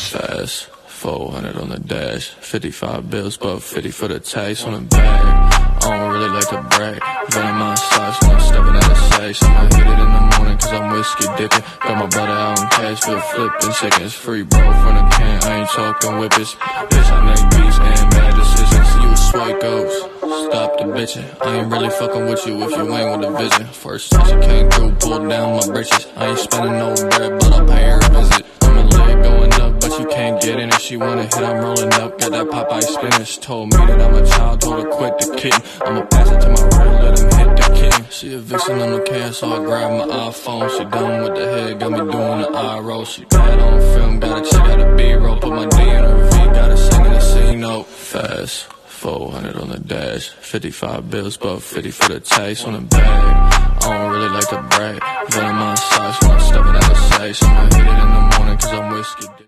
Fast, 400 on the dash, 55 bills, but 50 for the taste on the bag. I don't really like to brag, but in my socks when I'm stepping out of safe. I'ma hit it in the morning cause I'm whiskey dipping. Got my brother out in cash, flip flipping, seconds free, bro, from the can. I ain't talking whippets, bitch, I make beats and bad decisions. You a swipe ghost, stop the bitching. I ain't really fucking with you if you ain't with a vision. First time she came through, pulled down my britches. I ain't spending no bread, but I'll pay her a visit. I'm a leg going up, but you can't get in it. She wanna hit, I'm rolling up, got that Popeye spinach. Told me that I'm a child, told her quit the kitten. I'ma pass it to my right, let him hit the king. She a vixen on the can, so I grab my iPhone. She done with the head, got me doing the eye roll. She got on film, got a chick out of B-roll. Put my D in her V, got her singing a C note. Fast, 400 on the dash, 55 bills, but 50 for the taste on the bag. I don't really like to brag, but in my socks when I'm stepping out of safe. I'ma hit it in the morning cause I'm whiskey.